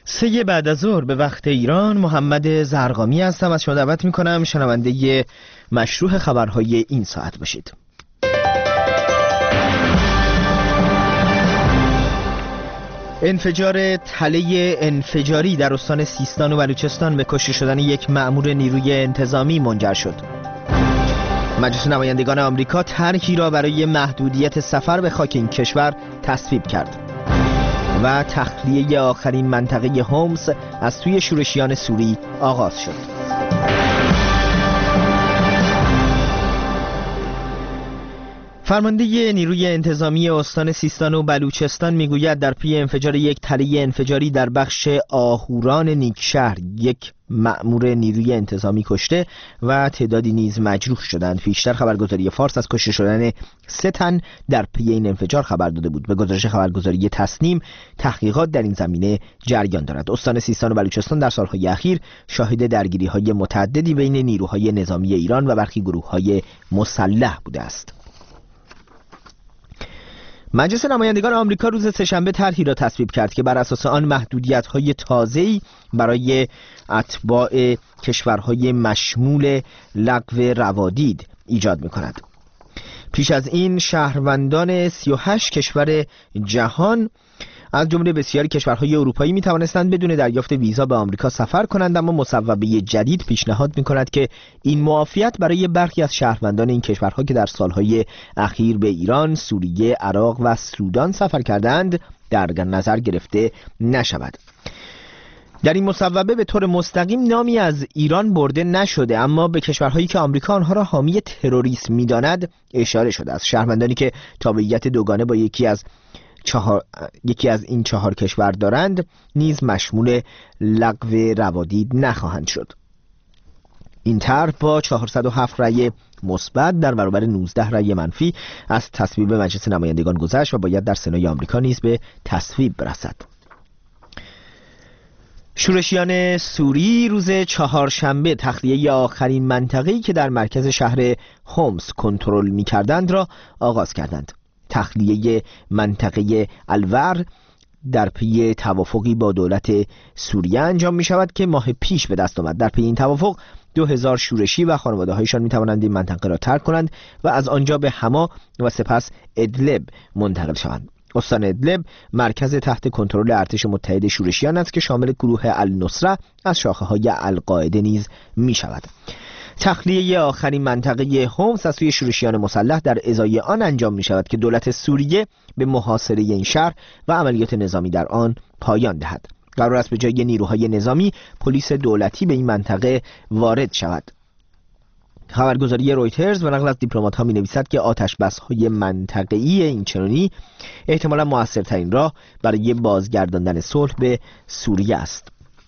3 بعد از ظهر به وقت ایران، محمد زرقامی هستم. از شما دعوت میکنم شنونده مشروح خبرهای این ساعت باشید. انفجار تله انفجاری در استان سیستان و بلوچستان به کشته شدن یک مأمور نیروی انتظامی منجر شد. مجلس نمایندگان آمریکا طرحی را برای محدودیت سفر به خاک این کشور تصویب کرد و تخلیه آخرین منطقه هومس از سوی شورشیان سوری آغاز شد. فرمانده نیروی انتظامی استان سیستان و بلوچستان میگوید در پی انفجار یک تله انفجاری در بخش آهوران نیکشهر یک مأمور نیروی انتظامی کشته و تعدادی نیز مجروح شدند. پیشتر خبرگزاری فارس از کشته شدن 3 تن در پی این انفجار خبر داده بود. به گزارش خبرگزاری تصنیم، تحقیقات در این زمینه جریان دارد. استان سیستان و بلوچستان در سالهای اخیر شاهد درگیری‌های متعددی بین نیروهای نظامی ایران و برخی گروه‌های مسلح بوده است. مجلس نمایندگان آمریکا روز سه‌شنبه طرحی را تصویب کرد که بر اساس آن محدودیت‌های تازه‌ای برای اتباع کشورهای مشمول لغو روادید ایجاد می‌کند. پیش از این شهروندان 38 کشور جهان از جمله بسیاری کشورهای اروپایی می توانستند بدون دریافت ویزا به آمریکا سفر کنند، اما مصوبه جدید پیشنهاد می کند که این معافیت برای برخی از شهروندان این کشورها که در سالهای اخیر به ایران، سوریه، عراق و سودان سفر کردند در نظر گرفته نشود. در این مصوبه به طور مستقیم نامی از ایران برده نشده، اما به کشورهایی که آمریکا آنها را حامی تروریسم می‌داند اشاره شده است. شهروندانی که تابعیت دوگانه با یکی از این 4 کشور دارند نیز مشمول لغو روادید نخواهند شد. این طرح با 407 رأی مثبت در برابر 19 رأی منفی از تصویب مجلس نمایندگان گذشت و باید در سنای آمریکا نیز به تصویب برسد. شورشیان سوری روز چهارشنبه تخلیه آخرین منطقه‌ای که در مرکز شهر هومس کنترل می‌کردند را آغاز کردند. تخلیه منطقه الور در پی توافقی با دولت سوریه انجام می شود که ماه پیش به دست آمد. در پی این توافق 2000 شورشی و خانواده هایشان می توانند این منطقه را ترک کنند و از آنجا به حما و سپس ادلب منتقل شوند. استان ادلب مرکز تحت کنترل ارتش متحد شورشیان است که شامل گروه النصره از شاخه‌های القاعده نیز می شود. تخلیه آخرین منطقه هومس از سوی شورشیان مسلح در ازای آن انجام می شود که دولت سوریه به محاصره این شهر و عملیات نظامی در آن پایان دهد. قرار است به جای نیروهای نظامی پلیس دولتی به این منطقه وارد شود. خبرگزاری رویترز و نقل از دیپلمات‌ها می‌نویسد که آتش‌بس‌های منطقه‌ای اینچنینی احتمالاً مؤثرترین راه برای بازگرداندن صلح به سوریه است.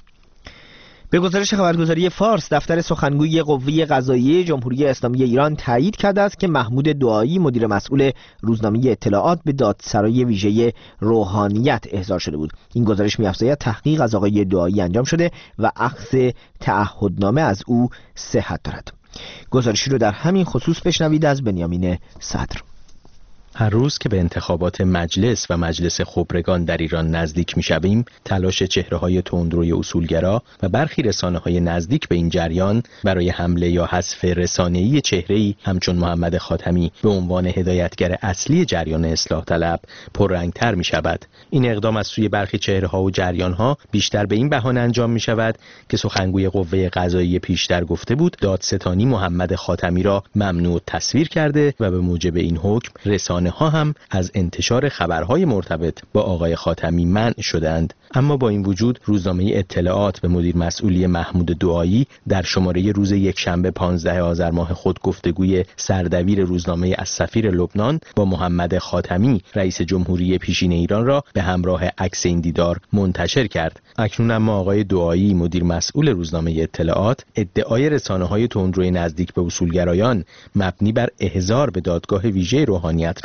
به گزارش خبرگزاری فارس، دفتر سخنگوی قوه قضاییه جمهوری اسلامی ایران تایید کرده است که محمود دعایی مدیر مسئول روزنامه اطلاعات به دادسرای ویژه روحانیت احضار شده بود. این گزارش می‌افزاید تحقیق از آقای دعایی انجام شده و اخذ تعهدنامه از او صحت دارد. گزارشی رو در همین خصوص بشنوید از بنیامین صدر. هر روز که به انتخابات مجلس و مجلس خبرگان در ایران نزدیک می‌شویم، تلاش چهره‌های تندروی اصولگرا و برخی رسانه‌های نزدیک به این جریان برای حمله یا حذف رسانه‌ای چهره‌ای همچون محمد خاتمی به عنوان هدایتگر اصلی جریان اصلاح طلب پررنگ‌تر می‌شود. این اقدام از سوی برخی چهره‌ها و جریان‌ها بیشتر به این بهانه انجام می‌شود که سخنگوی قوه قضاییه پیشتر گفته بود دادستانی محمد خاتمی را ممنوع تصویر کرده و به موجب این حکم رسانه‌ها هم از انتشار خبرهای مرتبط با آقای خاتمی منع شدند. اما با این وجود روزنامه اطلاعات به مدیر مسئولی محمود دعایی در شماره روز یکشنبه 15 آذر ماه خود گفتگوی سردبیر روزنامه السفیر لبنان با محمد خاتمی رئیس جمهوری پیشین ایران را به همراه عکس این دیدار منتشر کرد. اکنون اما آقای دعایی مدیر مسئول روزنامه اطلاعات ادعای رسانه‌های تندروی نزدیک به اصولگرایان مبنی بر احضار به دادگاه ویژه روحانیت را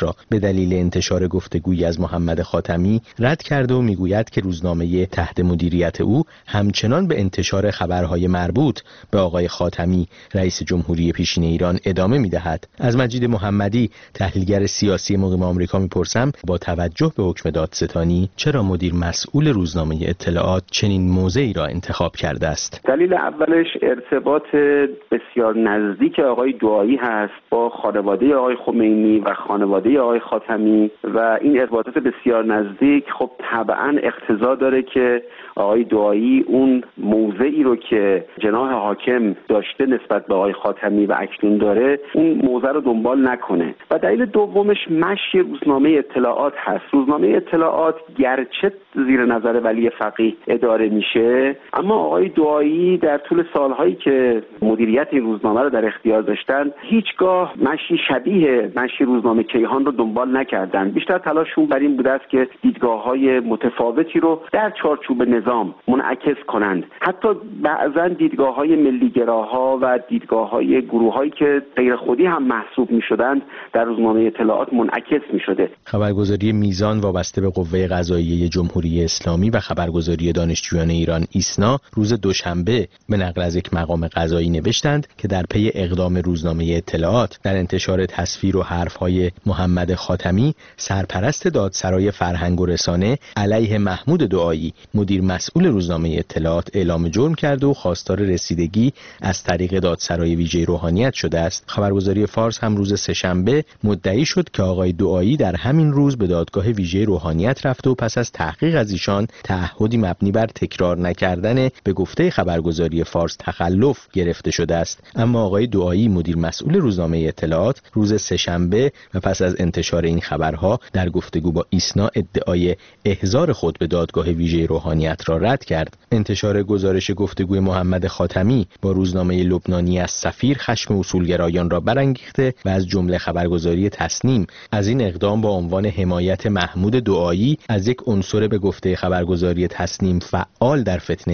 را به دلیل انتشار گفتگویی از محمد خاتمی رد کرده و میگوید که روزنامه تحت مدیریت او همچنان به انتشار خبرهای مربوط به آقای خاتمی رئیس جمهوری پیشین ایران ادامه می‌دهد. از مجید محمدی تحلیلگر سیاسی مقیم آمریکا می‌پرسم با توجه به حکم دادستانی چرا مدیر مسئول روزنامه اطلاعات چنین موضعی را انتخاب کرده است؟ دلیل اولش ارتباط بسیار نزدیک آقای دعایی هست با خانواده آقای خمینی و خانواده آقای خاتمی و این ارتباطات بسیار نزدیک خب طبعاً اقتضا داره که آقای دعایی اون موضعی رو که جناح حاکم داشته نسبت به آقای خاتمی و اکنون داره اون موضع رو دنبال نکنه. و دلیل دومش مشی روزنامه اطلاعات هست. روزنامه اطلاعات گرچه زیر نظر ولی فقیه اداره میشه، اما آقای دعایی در طول سالهایی که مدیریت این روزنامه رو در اختیار داشتن هیچگاه مشی شبیه مشی روزنامه کیهان رو دنبال نکردن. بیشتر تلاششون بر این بوده است که دیدگاه‌های متفاوتی رو در چارچوب نظام منعکس کنند. حتی بعضا دیدگاه‌های ملی‌گراها و دیدگاه‌های گروه‌هایی که غیر خودی هم محسوب می‌شدند در روزنامه اطلاعات منعکس می‌شده. خبرگزاری میزان وابسته به قوه قضاییه جمهوری اسلامی و خبرگزاری دانشجویان ایران ایسنا روز دوشنبه به نقل از یک مقام قضایی نوشتند که در پی اقدام روزنامه اطلاعات در انتشار تصویر و حرف‌های محمد خاتمی، سرپرست دادسرای فرهنگ و رسانه علیه محمود دعایی مدیر مسئول روزنامه اطلاعات اعلام جرم کرده و خواستار رسیدگی از طریق دادسرای ویژه روحانیت شده است. خبرگزاری فارس هم روز سه‌شنبه مدعی شد که آقای دعایی در همین روز به دادگاه ویژه روحانیت رفته و پس از تحقیق از ایشان تعهدی مبنی بر تکرار نکردن به گفته خبرگزاری فارس تخلف گرفته شده است. اما آقای دعایی مدیر مسئول روزنامه اطلاعات روز سه‌شنبه و پس از انتشار این خبرها در گفتگو با ایسنا ادعای احضار خود به دادگاه ویژه روحانیت را رد کرد. انتشار گزارش گفتگوی محمد خاتمی با روزنامه لبنانی از سفیر خشم اصولگرایان را برانگیخته و از جمله خبرگزاری تسنیم از این اقدام با عنوان حمایت محمود دعایی از یک عنصر به گفته خبرگزاری تسنیم فعال در فتنه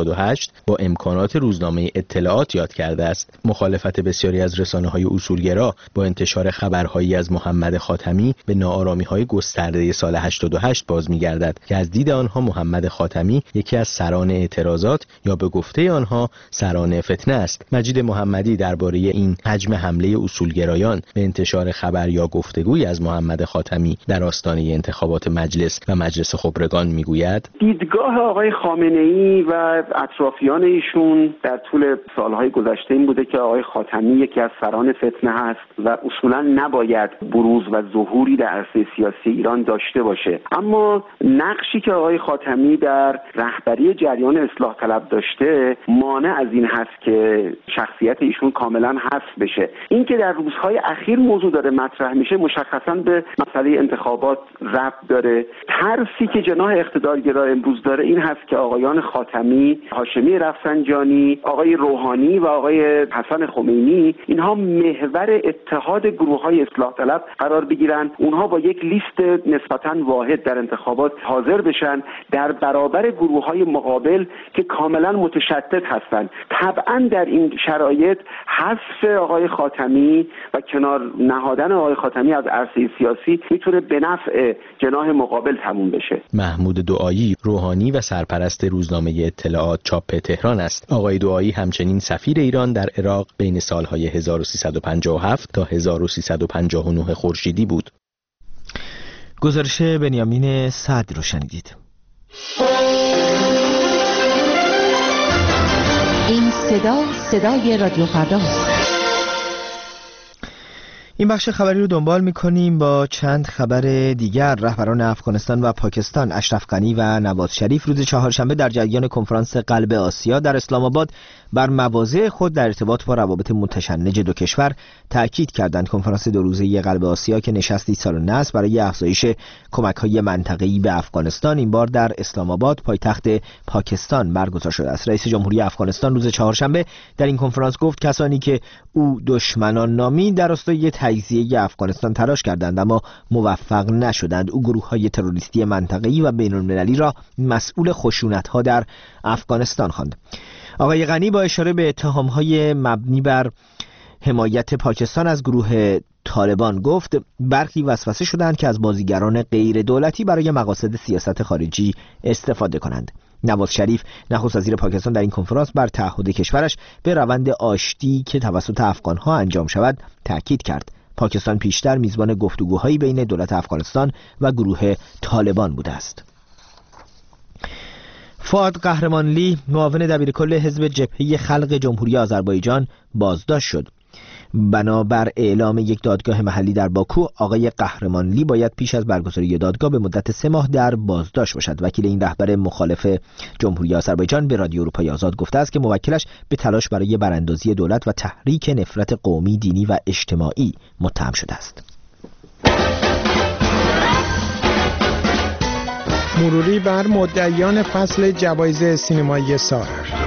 88 با امکانات روزنامه اطلاعات یاد کرده است. مخالفت بسیاری از رسانه‌های اصولگرا با انتشار خبرهایی از محمد خاتمی به ناآرامی‌های گسترده سال 88 باز می‌گردد که از دید آنها محمد خاتمی یکی از سران اعتراضات یا به گفته آنها سران فتنه است. مجید محمدی درباره این حجم حمله اصولگرایان به انتشار خبر یا گفتگوی از محمد خاتمی در آستانه انتخابات مجلس و مجلس خبرگان میگوید دیدگاه آقای خامنه‌ای و اطرافیان ایشون در طول سالهای گذشته این بوده که آقای خاتمی یکی از سران فتنه هست و اصولا نباید بروز و ظهوری در عرصه سیاسی ایران داشته باشه. اما نقشی که آقای خاتمی در رهبری جریان اصلاح طلب داشته مانع از این هست که شخصیت ایشون کاملا حذف بشه. این که در روزهای اخیر موضوع داره مطرح میشه مشخصاً به مسئله انتخابات ربط داره. ترسی که جناح اقتدارگرا امروز داره این هست که آقایان خاتمی، هاشمی رفسنجانی، آقای روحانی و آقای حسن خمینی اینها محور اتحاد گروه‌های اصلاح طلب قرار بگیرن، اونها با یک لیست نسبتاً واحد در انتخابات حاضر بشن در برابر گروه‌های مقابل که کاملا متشدد هستند. طبعا در این شرایط حذف آقای خاتمی و کنار نهادن آقای خاتمی از عرصه سیاسی میتونه به نفع جناح مقابل تموم بشه. محمود دعایی روحانی و سرپرست روزنامه اطلاعات چاپ تهران است. آقای دعایی همچنین سفیر ایران در عراق بین سالهای 1357 تا 1359 خورشیدی بود. گزارش بنیامین صدر رو شنیدید. این صدای رادیو فرداست. این بخش خبری رو دنبال می‌کنیم با چند خبر دیگر. رهبران افغانستان و پاکستان اشرف غنی و نواز شریف روز چهارشنبه در جریان کنفرانس قلب آسیا در اسلام آباد بر مواضع خود در ارتباط با روابط متشنج دو کشور تاکید کردند. کنفرانس دو روزه قلب آسیا که نشستی سالانه است برای افزایش کمک‌های منطقه‌ای به افغانستان این بار در اسلام آباد پایتخت پاکستان برگزار شده است. رئیس جمهوری افغانستان روز چهارشنبه در این کنفرانس گفت کسانی که او دشمنان نامید در راستای تجزیه افغانستان تلاش کردند اما موفق نشدند. او گروه‌های تروریستی منطقه‌ای و بین‌المللی را مسئول خشونت‌ها در افغانستان خواند. آقای غنی با اشاره به اتهام‌های مبنی بر حمایت پاکستان از گروه طالبان گفت برخی وسوسه شدند که از بازیگران غیر دولتی برای مقاصد سیاست خارجی استفاده کنند. نواز شریف نخست وزیر پاکستان در این کنفرانس بر تعهد کشورش به روند آشتی که توسط افغانها انجام شود تاکید کرد. پاکستان پیشتر میزبان گفتگوهایی بین دولت افغانستان و گروه طالبان بوده است. فؤاد قهرمانلی معاون دبیرکل حزب جبهه خلق جمهوری آذربایجان بازداشت شد. بنابر اعلام یک دادگاه محلی در باکو، آقای قهرمانلی باید پیش از برگزاری دادگاه به مدت 3 ماه در بازداشت باشد. وکیل این رهبر مخالف جمهوری آذربایجان به رادیو اروپای آزاد گفته است که موکلش به تلاش برای براندازی دولت و تحریک نفرت قومی، دینی و اجتماعی متهم شده است. مروری بر مدعیان فصل جوایز سینمایی سال.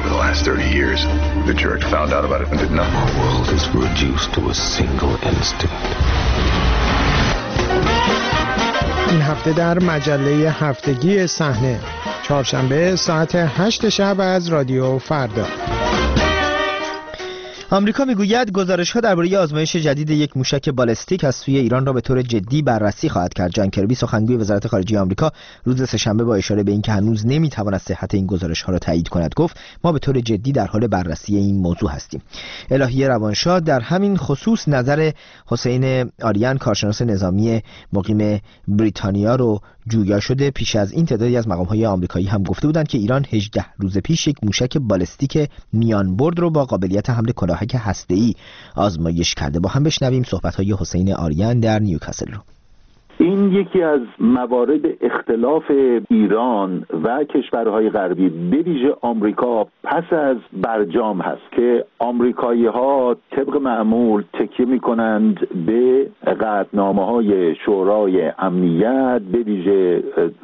این هفته در مجله هفتگی صحنه، چهارشنبه ساعت 8 شب از رادیو فردا. آمریکا میگوید گزارش‌ها درباره آزمایش جدید یک موشک بالستیک از سوی ایران را به طور جدی بررسی خواهد کرد. جان کربی سخنگوی وزارت خارجه آمریکا روز سه‌شنبه با اشاره به اینکه هنوز نمی‌تواند صحت این گزارش‌ها را تایید کند گفت ما به طور جدی در حال بررسی این موضوع هستیم. الهیه روانشاه در همین خصوص نظر حسین آریان کارشناس نظامی مقیم بریتانیا رو جویا شده. پیش از این تعدادی از مقام‌های آمریکایی هم گفته بودند که ایران 18 روز پیش یک موشک بالستیک میان برد رو با قابلیت حمل کلاهک هسته‌ای آزمایش کرده. با هم بشنویم صحبت‌های حسین آریان در نیوکاسل رو. این یکی از موارد اختلاف ایران و کشورهای غربی به ویژه آمریکا پس از برجام هست که آمریکایی‌ها طبق معمول تکیه می‌کنند به قطعنامه‌های شورای امنیت به ویژه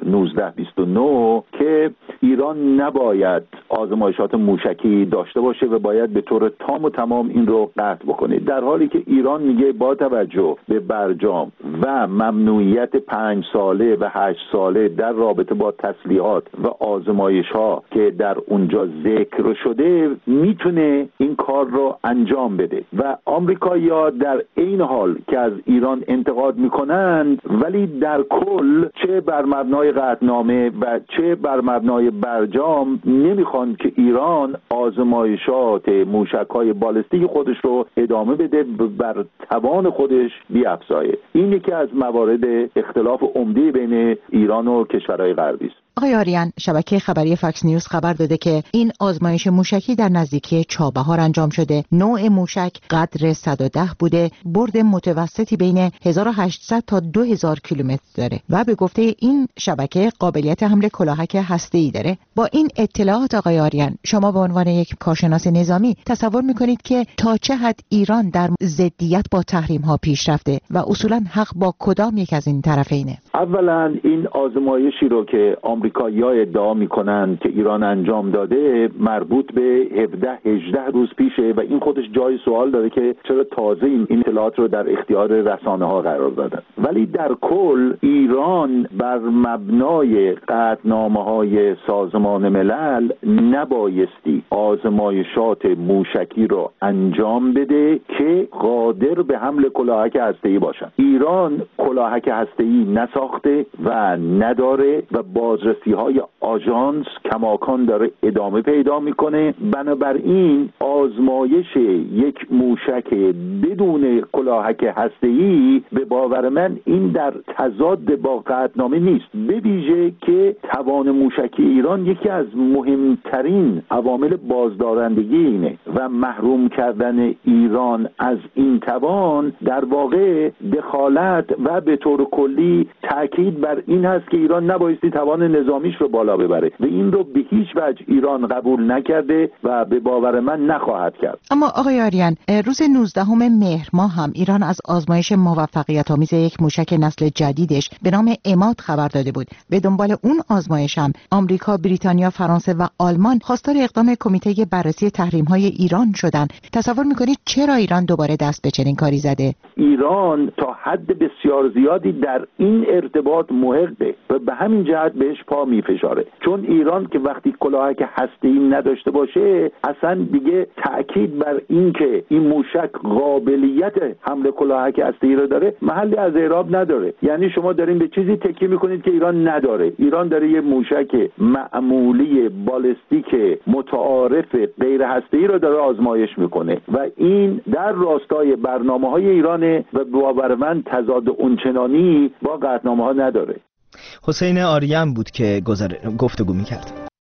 1929 که ایران نباید آزمایشات موشکی داشته باشه و باید به طور تام و تمام این رو قطع بکنه، در حالی که ایران میگه با توجه به برجام و ممنوعیت 5 ساله و 8 ساله در رابطه با تسلیحات و آزمایش‌ها که در اونجا ذکر شده میتونه این کار رو انجام بده و آمریکایی‌ها در این حال که از ایران انتقاد میکنند ولی در کل چه بر مبنای قطعنامه و چه بر مبنای برجام نمیخوان که ایران آزمایشات موشک‌های بالستیک خودش رو ادامه بده، بر توان خودش بیافزایه. این یکی از موارد اختلاف عمده بین ایران و کشورهای غربی است. آقای آریان، شبکه خبری فاکس نیوز خبر داده که این آزمایش موشکی در نزدیکی چابهار انجام شده. نوع موشک قدر 110 بوده، برد متوسطی بین 1800 تا 2000 کیلومتر داره و به گفته این شبکه قابلیت حمل کلاهک هسته‌ای داره. با این اطلاعات آقای آریان، شما به عنوان یک کارشناس نظامی تصور میکنید که تا چه حد ایران در ضدیت با تحریم ها پیش رفته و اصولا حق با کدام یک از این طرفینه؟ اولا این آزمایشی رو که آمریکایی‌ها ادعا می‌کنند که ایران انجام داده مربوط به 17-18 روز پیشه و این خودش جای سوال داره که چرا تازه این اطلاعات رو در اختیار رسانه‌ها قرار دادن. ولی در کل ایران بر مبنای قطعنامه‌های سازمان ملل نبایستی آزمایشات موشکی رو انجام بده که قادر به حمل کلاهک هسته‌ای باشن. ایران کلاهک هسته‌ای نساخته و نداره و بازرسی‌های آژانس کماکان داره ادامه پیدا میکنه. بنابراین آزمایش یک موشک بدون کلاهک هسته‌ای به باور من این در تضاد با قطعنامه نیست، به ویژه که توان موشکی ایران یکی از مهمترین عوامل بازدارندگی اینه و محروم کردن ایران از این توان در واقع دخالت و به طور کلی تاکید بر این هست که ایران نبایستی توان نظامیش رو بالا ببره و این رو به هیچ وجه ایران قبول نکرده و به باور من نخواهد کرد. اما آقای آریان، روز 19 مهر ماه هم ایران از آزمایش موفقیت آمیز یک موشک نسل جدیدش به نام عماد خبر داده بود. به دنبال اون آزمایش هم آمریکا، بریتانیا، فرانسه و آلمان خواستار اقدام کمیته بررسی تحریم‌های ایران شدن. تصور می‌کنید چرا ایران دوباره دست به چنین کاری زده؟ ایران تا حد بسیار زیادی در این ارتباط محقه و به همین جهت بهش پا میفشاره. چون ایران که وقتی کلاهک هسته‌ای نداشته باشه اصلا دیگه تأکید بر این که این موشک قابلیت حمله کلاهک هسته‌ای رو داره محلی از اعراب نداره. یعنی شما دارین به چیزی تکیه میکنید که ایران نداره. ایران داره یه موشک معمولی بالستیک متعارف غیر هسته‌ای رو داره آزمایش میکنه و این در راستای برنامه‌های ایرانه و باور من تضاد اونچنانی با قطعنامه‌ها نداره. حسین آریان بود که گفتگو می‌کرد.